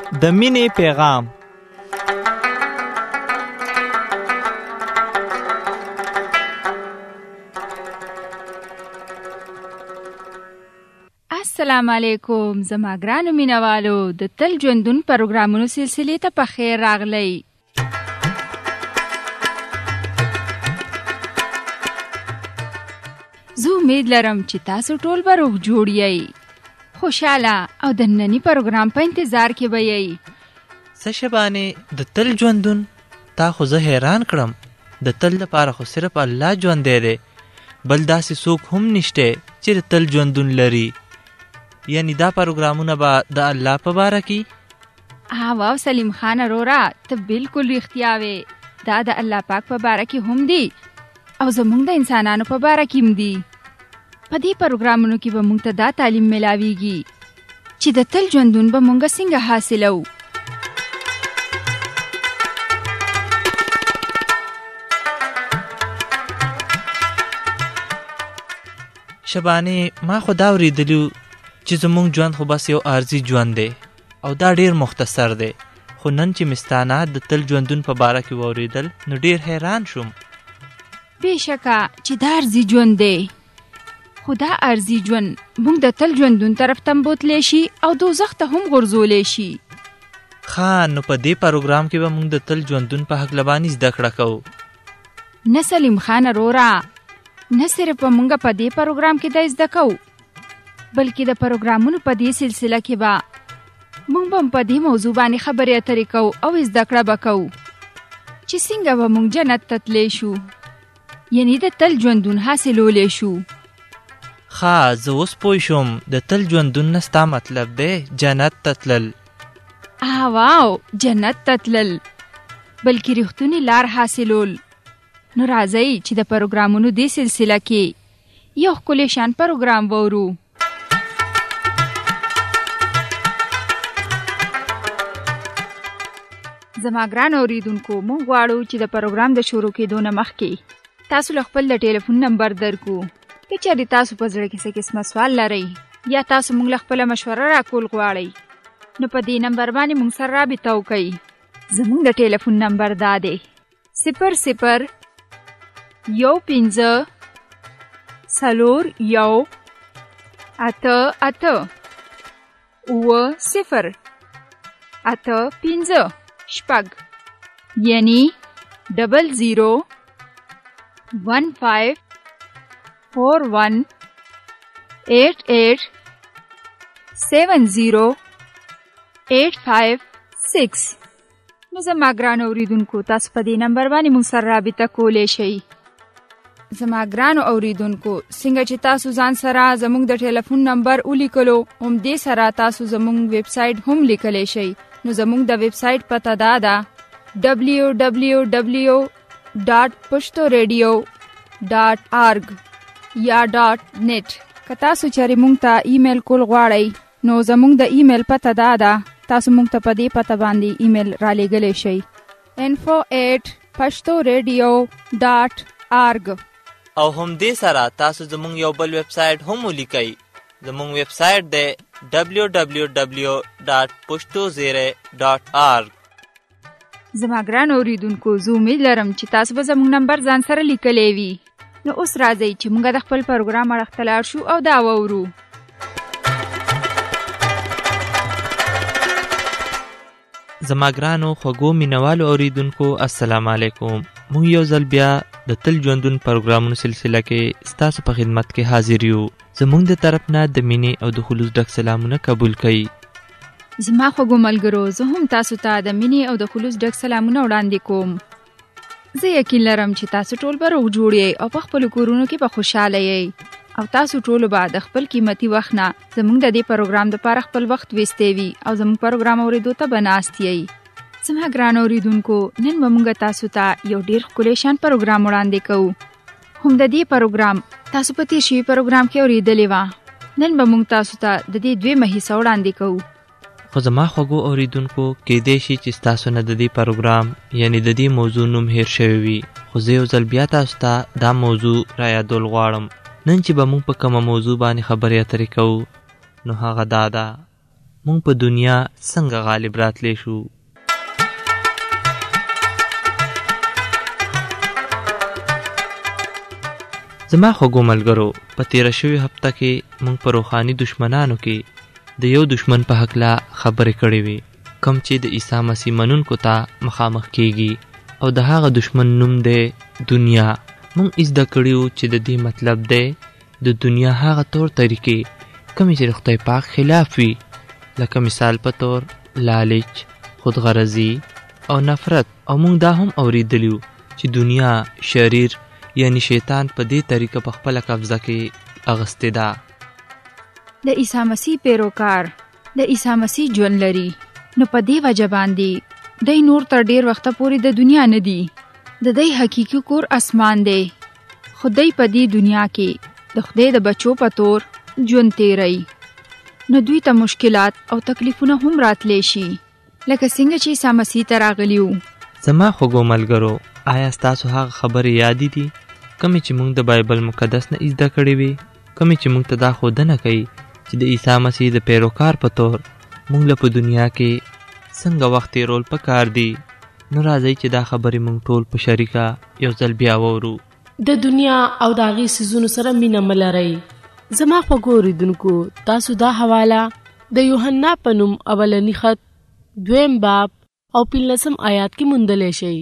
د مینې پیغام. السلام علیکم زما ګرانو مینوالو، د تل ژوندون پروګرامونو سلسلې ته په خیر راغلی. زه امید لرم چې تاسو ټول به روغ جوړ یئ، خوشاله او د ننني پروګرام په انتظار کې به یئ. څه شبانې د تل ژوندون تا خو زه حیران کړم. د تل لپاره خو صرف الله ژوندی دی، بل داسې څوک هم نشته چې د تل ژوندون لري. یعنی دا پروګرامونه به د الله په باره کې؟ واو سلیم خان اروره، ته بالکل رښتیا وې. دا د الله پاک په باره کې هم دی او زمونږ د انسانانو په باره کې هم دی. په دې پروګرامونو کې به مونږ ته دا تعلیم ملاویږي چې د تل ژوندون به مونږ څنګه حاصلو. شبانې ما خو دا اورېدلي چې زمونږ ژوند خو بس یو عارضي ژوند دی او دا ډیر مختصر دی، خو نن چې مستانه د تل ژوندون په باره کې واورېدل نو ډیر حیران شوم. بېشکه چې دا عارضي ژوند دی، خو دا عارضي ژوند موږ د تل ژوندون طرف ته بوتلی شي او دوزخ ته هم غورځولی شي. نو په دې پروګرام کې به موږ د تل ژوندون په هکله باندې زده کړه کوو. نه سلیم خان اروره، نه صرف به موږ په دې پروګرام کې دا زده کوو، بلکې د پروګرامونو په دې سلسله کې به موږ به په دې موضوع باندې خبرې اترې کوو او زده کړه به کوو چې څنګه به موږ جنت ته تللی شو، یعنی د تل ژوندون حاصلولی شو. زه اوس پوه شوم، د تل ژوندون نه ستا مطلب دی جنت ته تلل. واو، جنت ته تلل بلکې رښتونې لار حاصلول. نو راځئ چې د پروګرامونو دې سلسله کې یو ښکلی شان پروګرام وورو. زما ګران اوریدونکو، موږ غواړو چې د پروګرام د شروع کېدو نه مخکې تاسو له خپل د ټلیفون نمبر درکو. که چېرې تاسو په زړه کې څه قسمه سوال لرئ یا تاسو موږ له خپله مشوره راکول غواړئ، نو په دې نمبر باندې موږ سره رابطه وکئ. زموږ د ټلیفون نمبر دا دی 00 15 4 1 8 8 0 8 5 شپږ، یعنی 00 15 41 88 70 856. نو زما ګرانو اوریدونکو، تاسو په دې نمبر باندې موږ سره رابطه کولی شئ. زما ګرانو اوریدونکو، څنګه چې تاسو ځان سره زموږ د ټلیفون نمبر ولیکلو، همدې سره تاسو زموږ ویب سایټ هم لیکلی شئ. نو زموږ د ویب سایټ پته دا ده www.pushtoradio.org یا .net. که تاسو چېرې موږ ته ایمیل کول غواړئ، نو زموږ د ایمیل پته دا ده، تاسو موږ ته په دې پته باندې ایمیل را لیږلی شئ info@pushtoradio.org. او همدې سره تاسو زموږ یو بل ویب سایټ هم ولیکئ. زموږ ویب سایټ دی www.pushtoradio.org. زما ګران اوریدونکو، زه امید لرم چې تاسو به زموږ نمبر ځان سره لیکلی وي. نو اوس راځئ چې موږ د خپل پروګرام اړخ ته لاړ شو او دا واورو. زما ګرانو خوږو مینوالو اوریدونکو، السلام علیکم. موږ یو ځل بیا د تل ژوندون پروګرامونو سلسله کې ستاسو په خدمت کې حاضر یو. زموږ د طرف نه د مینې او د خلوص ډک سلامونه قبول کړئ. زما خوږو ملګرو، زه هم تاسو ته د مینې او د خلوص ډک سلامونه وړاندې کوم. زه یقین لرم چې تاسو ټول به روغ جوړ یئ او په خپلو کورونو کې به خوشحاله یئ، او تاسو ټولو به د خپل قیمتي وخت نه زموږ د دې پروګرام دپاره خپل وخت ویستی وي او زموږ پروګرام اورېدو ته به ناست یئ. زما ګران اوریدونکو، نن به موږ تاسو ته یو ډېر ښکلی شان پروګرام وړاندې کوو. هم د دې پروګرام تاسو په تېر شوي پروګرام کې اورېدلې وه. نن به موږ تاسو ته د دې دویمه حصه وړاندې کوو. خو زما خوږو اوریدونکو، کېدای شي چې ستاسو نه د دې پروګرام یعنی د دې موضوع نوم هیر شوی وي، خو زه یو ځل بیا تاسو ته دا موضوع را یادول غواړم. نن چې به موږ په کومه موضوع باندې خبرې اترې کوو، نو هغه دا ده مونږ په دنیا څنګه غالب راتلی شو. زما خوږو ملګرو، په تیره شوې هفته کې مونږ په روحاني دشمنانو کې د یو دشمن په هکله خبرې کړې وې، کوم چې د عیسی مسیح منونکو ته مخامخ کیږي، او د هغه دشمن نوم دی دنیا. مونږ زده کړیو چې د دې مطلب دی د دنیا هغه طور طریقې کومې چې د خدای پاک خلاف وي، لکه مثال په طور لالچ، خودغرضي او نفرت. او مونږ دا هم اوریدلیو چې دنیا شریر یعنی شیطان په دې طریقه په خپله قبضه کې اغستې ده. د عیسی مسیح پیروکار د عیسی مسیح ژوند لري، نو په دې وجه باندې دی نور تر ډیر وخته پورې د دنیا نه دی. د دی حقیقي کور اسمان دی، خو دی په دې دنیا کې د خدای د بچو په تور ژوند تیری. نو دوی ته مشکلات او تکلیفونه هم راتلی شي، لکه څنګه چې عیسی مسیح ته راغلیو. زما خوږو ملګرو، آیا ستاسو هغه خبرې یادې دي کومې چې موږ د بایبل مقدس نه زده کړې وي، کومې چې موږ ته دا ښودنه کوي چې د عیسی مسیح د پیروکار په طور موږ له په دنیا کې څنګه وخت تیرول پکار دي؟ نو راځئ چې دا خبرې موږ ټول په شریکه یو ځل بیا واورو. د دنیا او د هغې څیزونو سره مینه مه لرئ. زما خوږو اورېدونکو، تاسو دا حواله د یوحنا په نوم اولني خط 2 باب او 15 آیات کې موندلی شئ.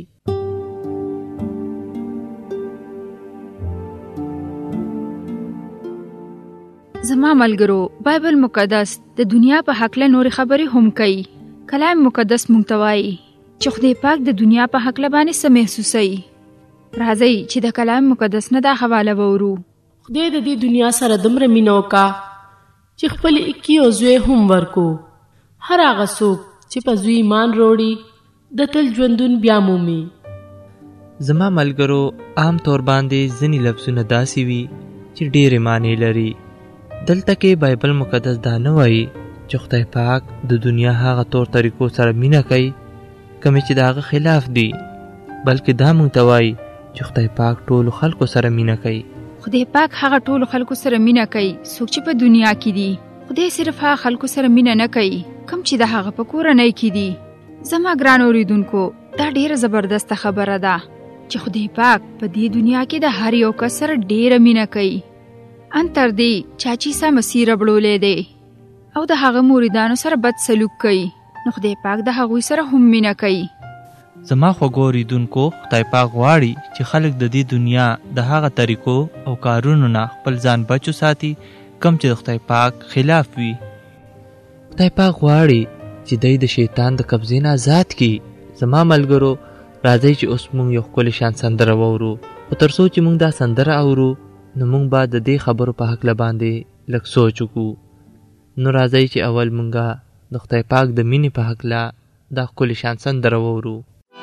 زما ملګرو، بایبل مقدس د دنیا په هکله نورې خبرې هم کوي. کلام مقدس مونږ ته وایي چې خدای پاک د دنیا په هکله باندې څه محسوسوي. راځئ چې د کلام مقدس نه دا حواله وورو. خدای د دې دنیا سره دومره مینه وکړه چې خپل اکیو زوی هم ورکو. هر هغه څوک چې په زوی ایمان وروړي د تل ژوندون بیا مومي. زما ملګرو، عام طور باندې ځینې لفظونه داسې وي چې ډېرې معنی لري. دلته کې بایبل مقدس دا نه وایي چې خدای پاک د دنیا هغه طور طریقو سره مینه کوي کومې چې د هغه خلاف دي، بلکې دا مونږ ته وایي چې خدای پاک ټولو خلکو سره مینه کوي. خدای پاک هغه ټولو خلکو سره مینه کوي څوک چې په دنیا کې دي. خدای صرف هغه خلکو سره مینه نه کوي کوم چې د هغه په کورنۍ کې دي. زما ګران اوریدونکو، دا ډیره زبردسته خبره ده چې خدای پاک په دې دنیا کې د هر یو کس سره ډیره مینه کوي، ان تر دې چې عیسی مسیح ربړولی دی او د هغه مریدانو سره بد سلوک کوي، نو خدای پاک د هغوی سره هم مینه کوي. زما خوږو اوریدونکو، خدای پاک غواړي چې خلک د دې دنیا د هغه طریقو او کارونو نه خپل ځان بچو ساتي کوم چې د خدای پاک خلاف وي. خدای پاک غواړي چې دی د شیطان د قبضې نه آزاد کړي. زما ملګرو، راځئ چې اوس موږ یو ښکلی شان سندره واورو. خو تر څو چې موږ دا سندره اورو، نو موږ به د دې خبرو په هکله باندې لږ سوچ وکړو. نو راځئ چې اول موږ د خدای پاک د مینې په هکله دا ښکلی شان سندره واورو.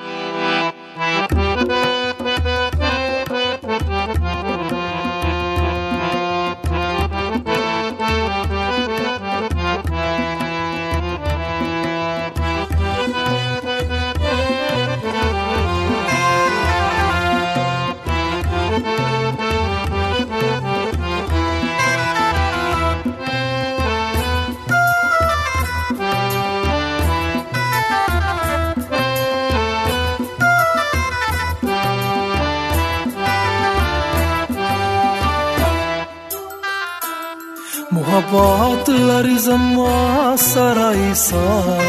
محبت لري زما سره عیسی،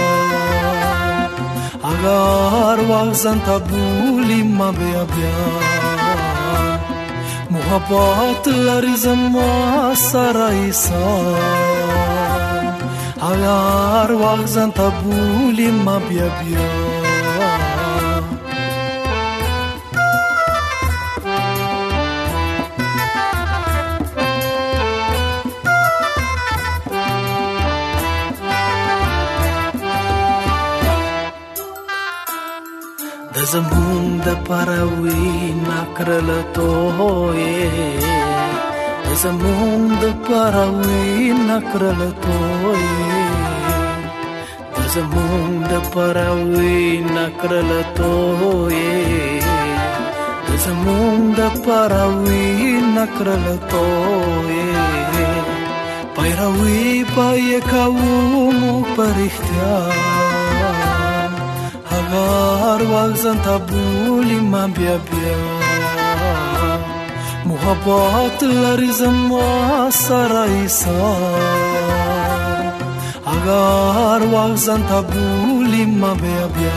اگر وزن ته بولی ما بیا بیا. محبت لري زما سره عیسی، اگر وزن ته بولی ما بیا بیا. زمون د پروي نکرل توې، زمون د پروي نکرل توې، زمون د پروي نکرل توې، زمون د پروي نکرل توې. پیروي پای کوو مو پرختیا هغار وغزن تبولی ما بیا بیا محبت لري زما سره ایثار هغار وغزن تبولی ما بیا بیا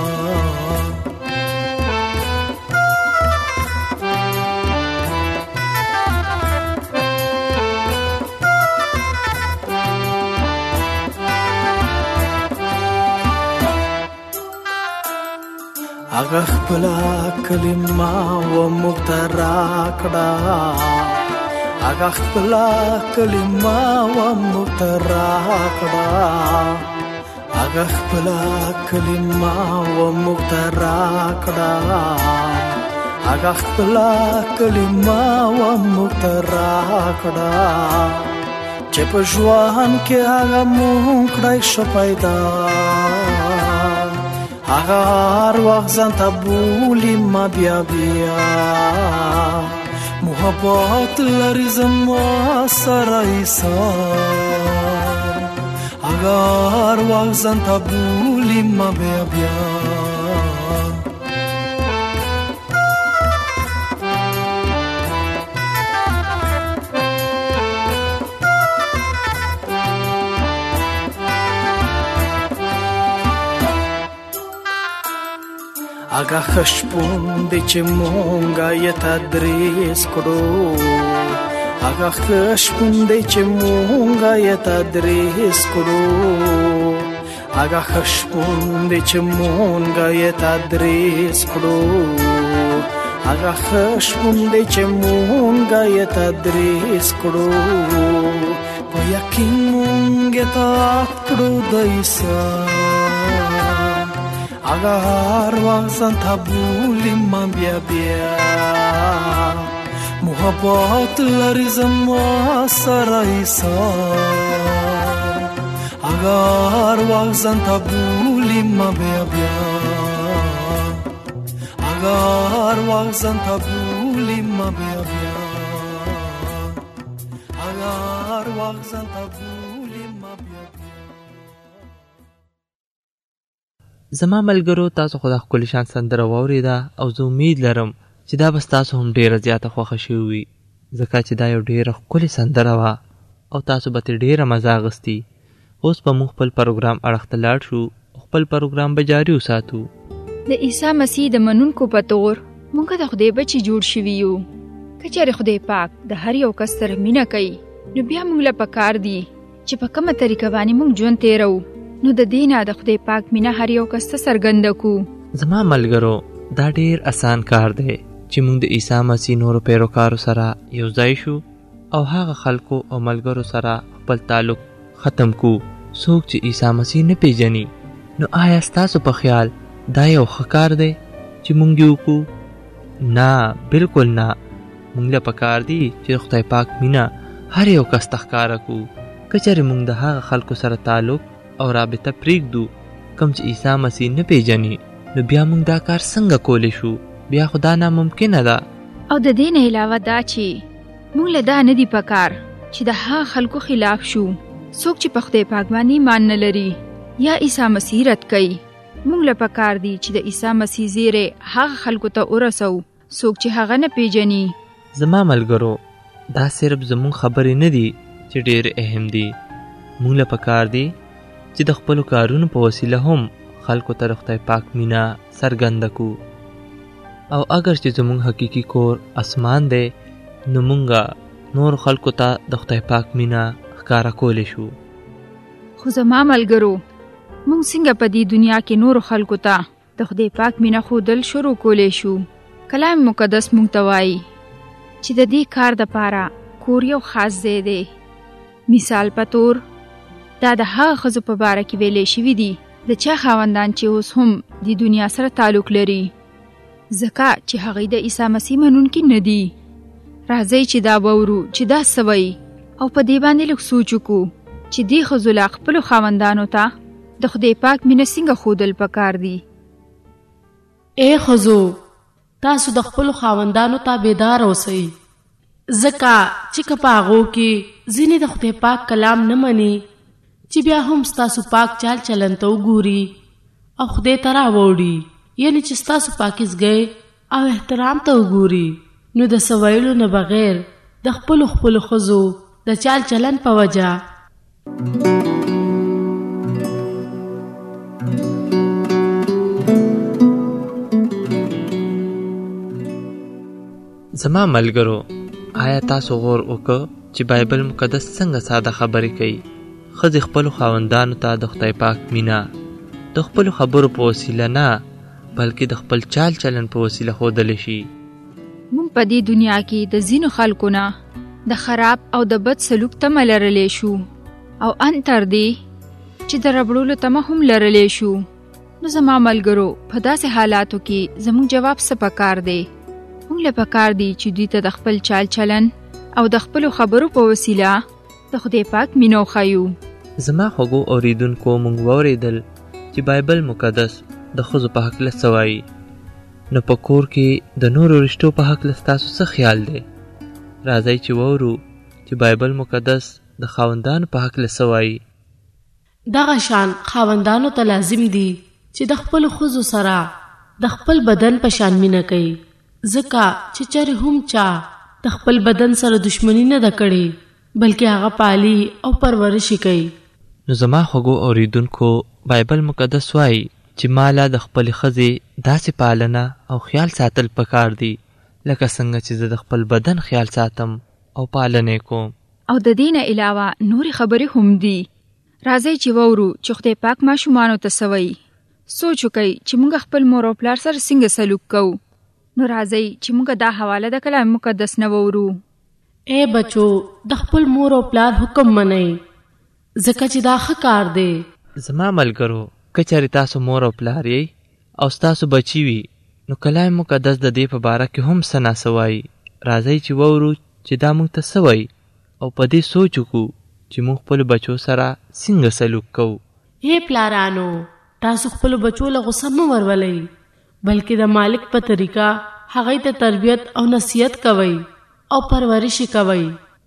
اغه خپل کلمه و مخترا کړه اغه خپل کلمه و مخترا کړه اغه خپل کلمه و مخترا کړه اغه خپل کلمه و مخترا کړه چې په ژوند کې هغه مونږ کړای شو پیدا اغار وغزن تبولی ما بیا بیا محبت لري زما سره ایثار اغار وغزن تبولی ما بیا بیا اگه خشپون دی چه مونگا یه تدریس کرو اگه خشپون دی چه مونگا یه تدریس کرو اگه خشپون دی چه مونگا یه تدریس کرو اگه خشپون دی چه مونگا یه تدریس کرو پا یقین مونگا تات کرو دیسا اگر وغزن تبولی ما بیا بیا محبت لري زما سره ایثار اگر وغزن تبولی ما بیا بیا اگر وغزن تبولی ما بیا بیا اگر وغزن تبولی ما بیا بیا زما ملګرو تاسو خو د ښکلي شان سندره واورېده او زه امید لرم چې دا به ستاسو هم ډېره زیاته خوښه شوې وي ځکه چې دا یو ډېره ښکلې سندره وه او تاسو به ترې ډېره مزه اخیستي اوس به موږ خپل پروګرام اړخ ته لاړ شو خپل پروګرام به جاري وساتو د عیسی مسیح د منونکو په طور موږ د خدای بچي جوړ شوي یو که چېرې خدای پاک د هر یو کس سره مینه کوي نو بیا موږ له پکار دي چې په کومه طریقه باندې موږ ژوند تېرو نو د دې نه د خدای پاک مینه هر یو کس ته څرګنده کړو زما ملګرو دا ډېر اسان کار دی چې موږ د عیسی مسیح نورو پیروکارو سره یو ځای شو او هغه خلکو او ملګرو سره خپل تعلق ختم کو څوک چې عیسی مسیح نه پیژني نو آیا ستاسو په خیال دا یو ښه کار دی چې موږ یې وکړو نه بالکل نه موږ له پکار دي چې خدای پاک مینه هر یو کس ته ښکاره کړو که چېرې موږ د هغه خلکو سره تعلق او رابطه پرېږدو کوم چې عیسی مسیح نه پیژني نو بیا موږ دا کار څنګه کولی شو بیا خو دا ناممکنه ده او د دې نه علاوه دا چې موږ له دا نه دي پکار چې د هغه خلکو خلاف شو څوک چې په خدای پاک باندې ایمان نه لري یا عیسی مسیح رد کوي موږ له پکار دي چې د عیسی مسیح زیری هغه خلکو ته ورسو څوک چې هغه نه پیژني زما ملګرو دا صرف زموږ خبرې نه دي چې ډېر اهم دي موږ له پکار دي چې د خپلو کارونو په وسیله هم خلکو ته د خدای پاک مینه څرګنده کړو او اگر چې زموږ حقیقي کور اسمان دی نو مونږه نور خلکو ته د خدای پاک مینه ښکاره کولی شو خو زما ملګرو موږ څنګه په دې دنیا کې نور خلکو ته د خدای پاک مینه ښودل شروع کولی شو کلام مقدس موږ ته وایي چې د دې کار دپاره کور یو خاص ځای دی مثال په طور دا د هغه ښځو په باره کې ویلی شوي دي د چا خاوندان چې اوس هم د دنیا سره تعلق لري ځکه چې هغوی د عیسی مسیح منونکي نه دي راځئ چې دا واورو چې دا څه وایي او په دې باندې لږ سوچ وکړو چې دې ښځو لا خپلو خاوندانو ته د خدای پاک مینه څنګه ښودل پکار دي اے ښځو تاسو د خپلو خاوندانو ته بیدار اوسئ ځکه چې که په هغو کې ځینې د خدای پاک کلام نه مني چې بیا هم ستاسو پاک چال چلن ته وګوري او خدای ته راوړي، یعنی چې ستاسو پاکیزګۍ او احترام ته وګوري، نو د څه ویلو نه بغیر د خپلو ښځو د چال چلن په وجه زما ملګرو، آیا تاسو غور وکړه چې بایبل مقدس څنګه ساده خبرې کوي؟ ښځې خپلو خاوندانو ته د خدای پاک مینه د خپلو خبرو په وسیله نه بلکې د خپل چال چلن په وسیله ښودلی شي. موږ په دې دنیا کې د ځینو خلکو نه د خراب او د بد سلوک تمه لرلی شو او ان تر دې چې د ربړولو تمه هم لرلی شو. نو زما ملګرو، په داسې حالاتو کې زموږ جواب څه پکار دی؟ موږ له پکار دی چې دوی ته د خپل چال چلن او د خپلو خبرو په وسیله د خدای پاک مینه وښیو. زما خوږو اوریدونکو، موږ واورېدل چې بایبل مقدس د ښځو په هکله څه وایي. نو په کور کې د نورو رشتو په هکله ستاسو څه خیال دی؟ راځئ چې واورو چې بایبل مقدس د خاوندانو په هکله څه وایي. دغه شان خاوندانو ته لازم دي چې د خپلو ښځو سره د خپل بدن په شان مینه کوي، ځکه چې چېرې هم چا د خپل بدن سره دشمني نه ده کړې، بلکې هغه پالي او پرورش کوي. نو زما خوږو اوریدونکو، بایبل مقدس وایي چې مالا د خپلې ښځې داسې پالنه او خیال ساتل پکار دي لکه څنګه چې زه د خپل بدن خیال ساتم او پالنه کوم. او د دې نه علاوه نورې خبرې هم دي. راځئ چې واورو چې خدای پاک ماشومانو ته څه وایي. سوچ وکئ چې موږ خپل مور او پلار سره څنګه سلوک کوو. نو راځئ چې موږ دا حواله د کلام مقدس نه واورو. اے بچو، د خپل مور او پلار حکم منئ، ځکه چې دا ښه کار دی. زما ملګرو، که چېرې تاسو مور او پلار یې او ستاسو بچي وي، نو کلام مقدس د دې په باره کې هم څه ناڅه وایي. راځئ چې واورو چې دا موږ ته څه وایي او په دې سوچ وکړو چې موږ خپلو بچو سره څنګه سلوک کوو. اے پلارانو، تاسو خپلو بچو له غصه مه ورولئ، بلکې د مالک په طریقه هغوی ته تربیت او نصیحت کوئ او پرورش کوئ.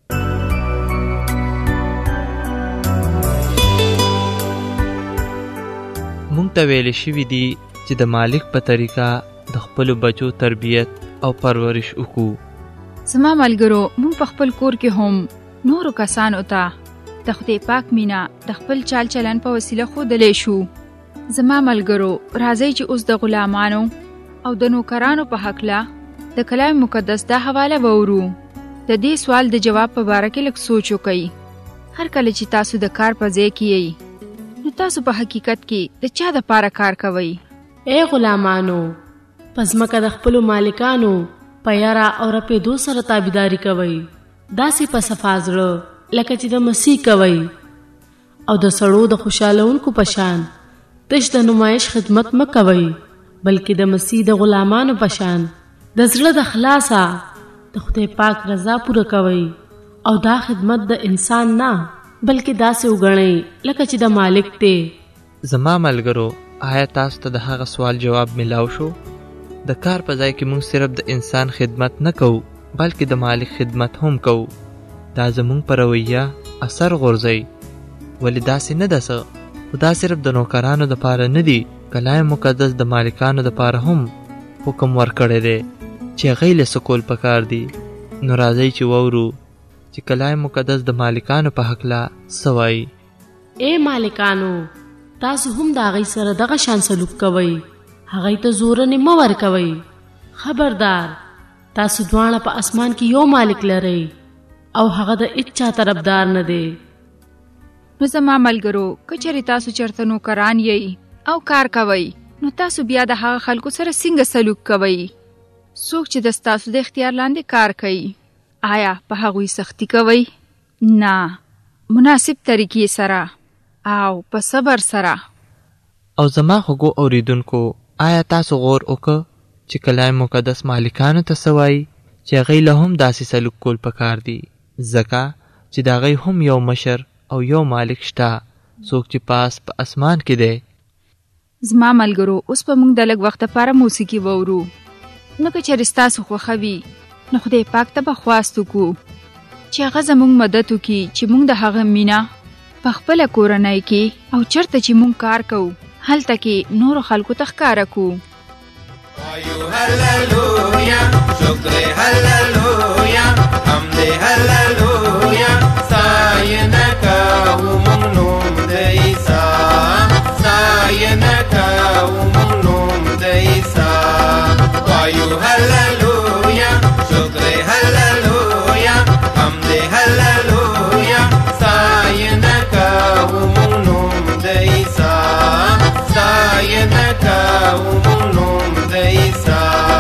مونږ ته ویل شوي دي چې د مالک په طریقه د خپلو بچو تربیت او پرورش وکړو. زما ملګرو، موږ په خپل کور کې هم نورو کسانو ته د خدای پاک مینه د خپل چال چلن په وسیله ښودلی شو. زما ملګرو، راځئ چې اوس د غلامانو او د نوکرانو په هکله د کلام مقدس دا حواله واورو. د دې سوال د جواب په باره کې لږ سوچ وکئ. هر کله چې تاسو د کار په ځای کې یئ، نو تاسو په حقیقت کې د چا دپاره کار کوئ؟ اے غلامانو، په ځمکه د خپلو مالکانو په یاره او رپېدو سره تابعداري کوئ، داسې په صفا زړه لکه چې د مسیح کوئ، او د سړو د خوشحالونکو په شان تش د نمایش خدمت مه کوئ، بلکې د مسیح د غلامانو په شان د زړه د خلاصه د خدای پاک رضا پوره کوئ، او دا خدمت د انسان نه بلکې داسې وګڼئ لکه چې د مالک دی. زما ملګرو، آیا تاسو ته د هغه سوال جواب ملاو شو؟ د کار په ځای کې موږ صرف د انسان خدمت نه کوو بلکې د مالک خدمت هم کوو. دا زموږ په رویه اثر غورځوي. ولې داسې نه ده څه؟ خو دا صرف د نوکرانو دپاره نه دي. کلام مقدس د مالکانو دپاره هم حکم ورکړی دی چې هغوی له څه کول پکار دي. نو راځئ چې واورو چې کلام مقدس د مالکانو په هکله څه وایي. اے مالکانو، تاسو هم د هغوی سره دغه شان سلوک کوئ، هغوی ته زورنې مه ورکوئ. خبردار، تاسو دواړه په اسمان کې یو مالک لرئ او هغه د هیڅ چا طرفدار نه دی. نو زما ملګرو، که چېرې تاسو چېرته نوکران یئ او کار کوئ، نو تاسو بیا د هغه خلکو سره څنګه سلوک کوئ؟ څوک چې د ستاسو د اختیار لاندې کار کوي، آیا په هغوی سختی کوئ؟ نه، مناسب طریقې سره او په صبر سره. او زما خوږو اوریدونکو، آیا تاسو غور وکړه چې کلام مقدس مالکانو ته څه وایي چې هغوی له هم داسې سلوک کول پکار دي، ځکه چې د هغوی هم یو مشر او یو مالک شته، څوک چې په اسمان کې دی. زما ملګرو، اوس به موږ د لږ وخت لپاره موسیقي واورو. نو که چېرې ستاسو خوښه وي، نو خدای پاک ته به خواست وکړو چې هغه زموږ مدد وکړي چې موږ د هغه مینه په خپله کورنۍ کې او چېرته چې موږ کار کوو هلته کې نورو خلکو ته ښکاره کړو. وایو هللویا، شکر هللویا، حمد هللویا، ستاینه کوو موږ نوم د عیسی، ستاینه کوو موږ نوم د عیسی. وایو هللویا، شکر هللویا، حمد هللویا، ستاینه کوو موږ نوم د عیسی، ستاینه کوو موږ نوم د عیسی.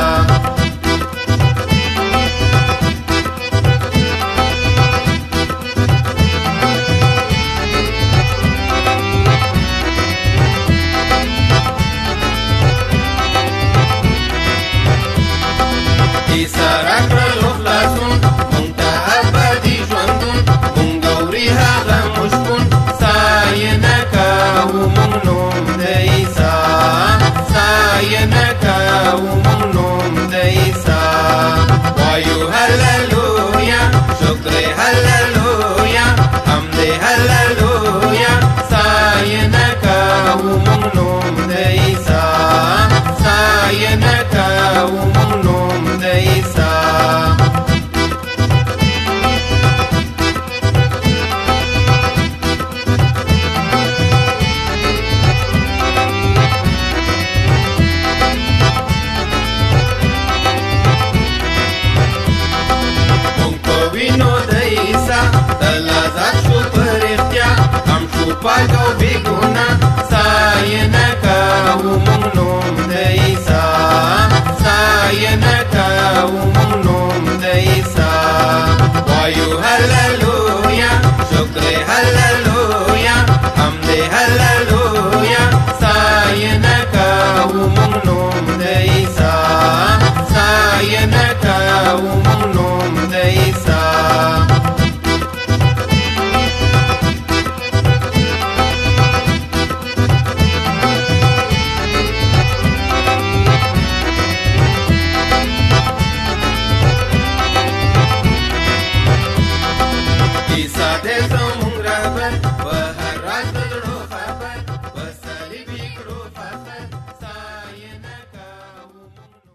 عیسی راکړلو خلاصون مونږ ته ابدي ژوندون، مونږ اوري هغه مشکون، ستاینه کوو مونږ نوم د عیسی، ستاینه کوو مونږ نوم د عیسی. وایو هللویا، شکر هللویا، حمد هللویا، ستاینه کوو مونږ نوم د عیسی، ستاینه کوو مونږ نوم د عیسی. مونږ په وینو د عیسی تل آزاد شو په رښتیا، هم شو پاک او بې ګناه، ستاینه کوو مونږ نوم د عیسی، ستاینه کوو مونږ نوم د عیسی. وایو هللویا، شکر هللویا، حمد هللویا، ستاینه کوو مونږ نوم د عیسی، ستاینه کوو مونږ نوم د عیسی. عیسی دې زموږ رهبر، په هر راز د زړه خبر، په صلیب یې کړو فخر، ستاینه کوو مونږ نوم.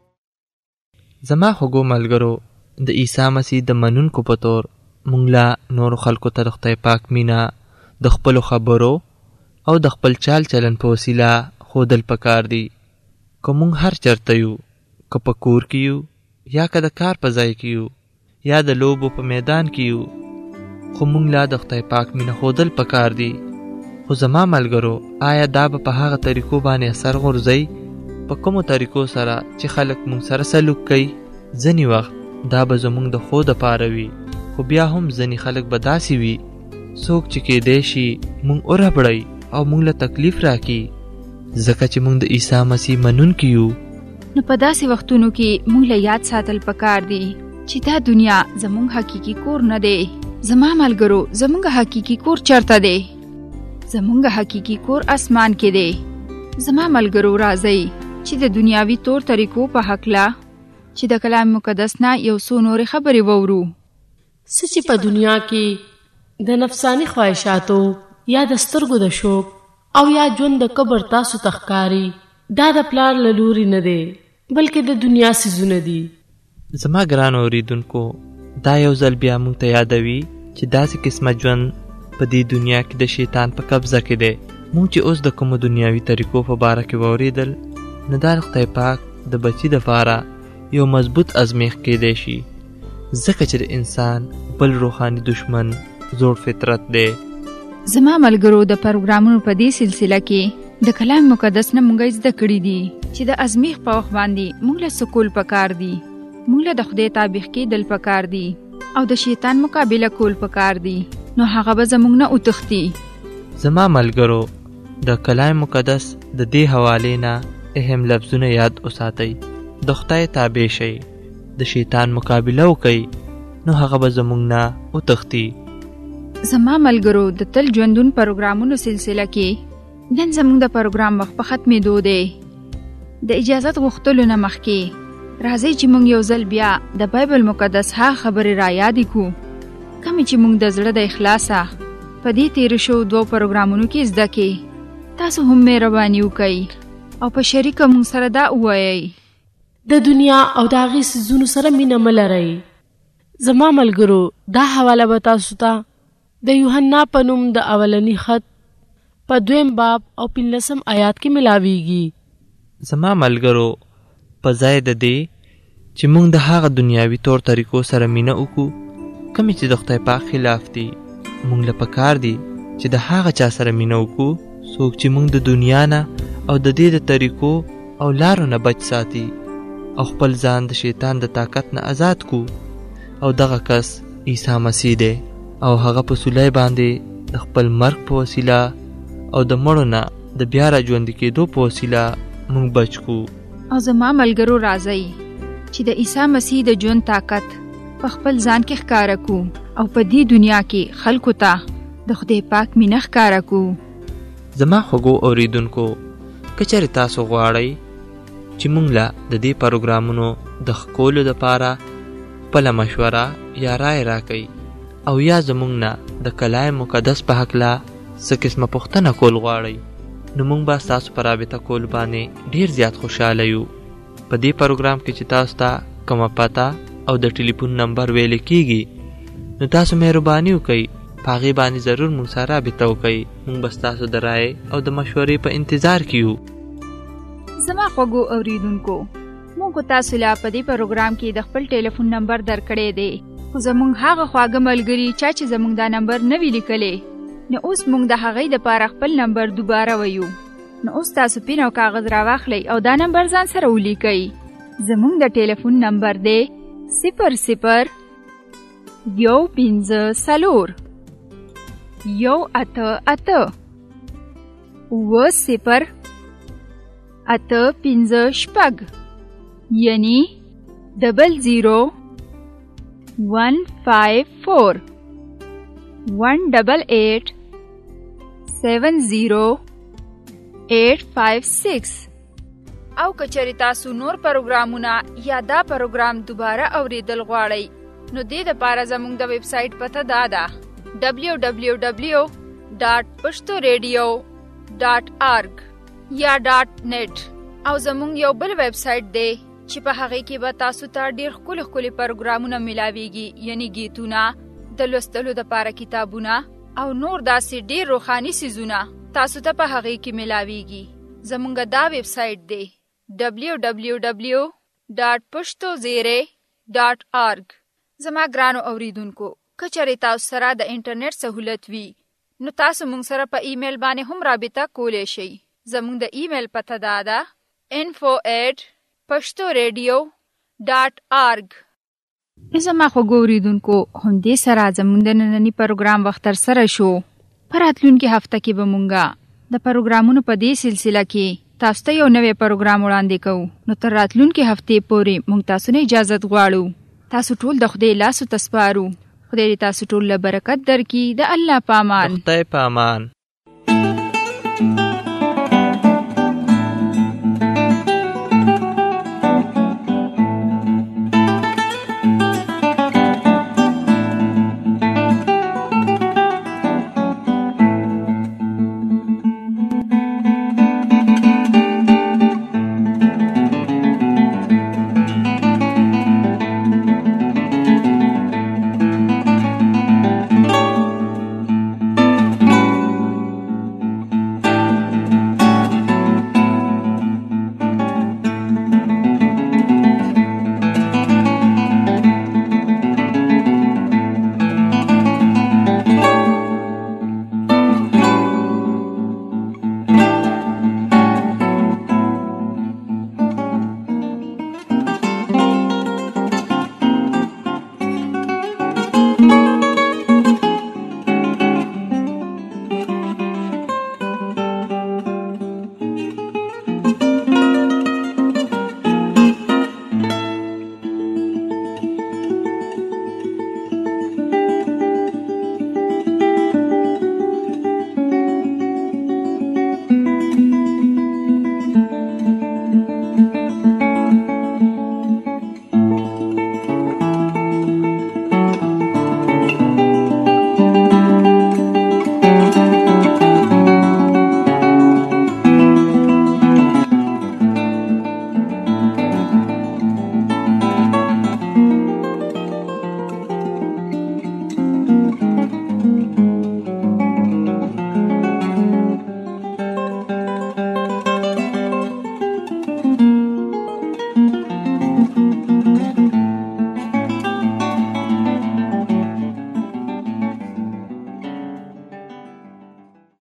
زما خوږو ملګرو، د عیسی مسیح د منونکو په طور مونږ لا نورو خلکو ته د خدای پاک مینه د خپلو خبرو او د خپل چال چلن په وسیله ښودل پکار دي. که مونږ هر چرته یو، که په کور کې یو یا که د کار په ځای کې یو یا د لوبو په میدان کې یو، خو مونږ لا د خدای پاک مینه ښودل پکار دي. خو زما ملګرو، آیا دا به په هغه طریقو باندې اثر غورځوي په کومو طریقو سره چې خلک مونږ سره سلوک کوي؟ ځینې وخت دا به زمونږ د ښو دپاره وي، خو بیا هم ځینې خلک به داسې وي څوک چې کیدی شي مونږ ورهبړی او مونږ له تکلیف راکړي، ځکه چې مونږ د عیسی مسیح منونکي یو. نو په داسې وختونو کې مونږ له یاد ساتل پکار دي چې دا دنیا زموږ حقیقي کور نه دی. زما ملګرو، زموږ حقیقي کور چرته دی؟ زموږ حقیقي کور اسمان کې دی. زما ملګرو، راځئ چې د دنیاوي طور طریقو په هکله چې د کلام مقدس نه یو څو نورې خبرې وورو. څه چې په دنیا کې د نفسانی خواهشاتو یا د سترګو د شوق او یا ژوند د کبر تاسو تخکاری، دا د پلار له لوري نه دی بلکې د دنیا څیزونه دي. زما ګران اوریدونکو، دا یو ځل بیا موږ ته یادوي چې داسې قسمه ژوند په دې دنیا کې د شیطان په قبضه کې دی. موږ چې اوس د کومو دنیاوي طریقو په باره کې واورېدل، نو دا د خدای پاک د بچي دپاره یو مضبوط ازمیښت کیدی شي، ځکه چې د انسان بل روحاني دشمن زوړ فطرت دی. زما ملګرو، د پروګرامونو په دې سلسله کې د کلام مقدس نه مونږ زده کړي دي چې د ازمیښت په وخت باندې مونږ له سکول پکار دي، مونږ له د خدای تابع کېدل پکار دي او د شیطان مقابله کول پکار دي، نو هغه به زموږ نه وتښتي. زما ملګرو، د کلام مقدس د دې حوالې نه اهم لفظونه یاد وساتئ. د خدای تابع شئ، د شیطان مقابله وکئ، نو هغه به زموږ نه وتښتي. زما ملګرو، د تل ژوندون پروګرامونو سلسله کې نن زموږ د پروګرام وخت په ختمېدو دی. د اجازت غوښتلو نه مخکې راځئ چې موږ یو ځل بیا د بایبل مقدس ها خبرې را یادې کو کومې چې موږ د زړه د اخلاصه په دې تیرو شو 2 پروګرامونو کې زده کې تاسو هم مهرباني وکئ او په شریکه موږ سره دا ووایئ د دنیا او د هغې څیزونو سره مینه مه لرئ. زما ملګرو دا حواله به تاسو ته د یوحنا په نوم د اولني خط په 2 باب او 15 آیات کې ملاویږي. زما ملګرو په ځای د دې چې موږ د هغه دنیاوي طور طریقو سره مینه وکړو کومې چې د خدای پاک خلاف دي، موږ له پکار دي چې د هغه چا سره مینه وکړو څوک چې موږ د دنیا نه او د دې د طریقو او لارو نه بچ ساتي او خپل ځان د شیطان د طاقت نه آزاد کو. او دغه کس عیسی مسیح دی او هغه په صلیب باندې د خپل مرګ په وسیله او د مړو نه د بیا را ژوندي کېدو په وسیله موږ بچ کو. او زما ملګرو راځئ چې د عیسی مسیح د ژوند طاقت په خپل ځان کې ښکاره کو او په دې دنیا کې خلکو ته د خدای پاک مینه ښکاره کو. زما خوږو اوریدونکو که چېرې تاسو غواړئ چې موږ له د دې پروګرامونو د ښه کولو دپاره خپله مشوره یا رای راکئ او یا زموږ نه د کلام مقدس په هکله څه قسمه پوښتنه کول غواړئ نو موږ به ستاسو په رابطه کول باندې ډېر زیات خوشحاله یو. په دې پروګرام کې چې تاسو ته کومه پته او د ټلیفون نمبر ویل کېږي نو تاسو مهرباني وکئ په هغې باندې ضرور موږ سره رابطه وکئ. موږ به ستاسو د رای او د مشورې په انتظار کې یو. زما خوږو اوریدونکو موږ تاسو له په دې پروګرام کې د خپل ټلیفون نمبر درکړی دی خو زموږ هغه خواږه ملګري چا چې زموږ دا نمبر نه وي لیکلی نو اوس موږ د هغې دپاره خپل نمبر دوباره ویو. نو اوس تاسو پین او کاغذ راواخلئ او دا نمبر ځان سره ولیکئ. زموږ د ټلیفون نمبر دی 00 154 188 90 856 یعنی 00 154 188 70856. او کچری تاسو نور پروګرامونه یا دا پروګرام دوباره اوریدل غواړئ نو دې دپاره زموږ د ویب سایټ پته دا ده www.pashtoradio.org یا .net. او زموږ یو بل ویب سایټ دی چې په هغې کې به تاسو ته ډېر ښکلي ښکلي پروګرامونه ملاویږي یعنی گیتونه د لوستلو دپاره کتابونه او نور داسې ډېر روحاني څیزونه تاسو ته په هغې کې ملاویږي. زموږ دا ویب سایټ دی www.pashtozere.org. زما ګرانو اوریدونکو که چېرې تاسو سره د انټرنیټ سهولت وي نو تاسو موږ سره په ایمیل باندې هم رابطه کولی شئ. زموږ د ایمیل پته دا ده info@pashtoradio.org. زما خوږو اوریدونکو همدې سره زموږ د ننني پروګرام وخت تر سره شو. په راتلونکې هفته کې به موږ د پروګرامونو په دې سلسله کې تاسو ته یو نوی پروګرام وړاندې کوو. نو تر راتلونکې هفتې پورې موږ تاسو نه اجازت غواړو. تاسو ټول د خدای لاسو ته سپارو. خدای دې تاسو ټول له برکت درکړي. د الله په امان. خدای په امان.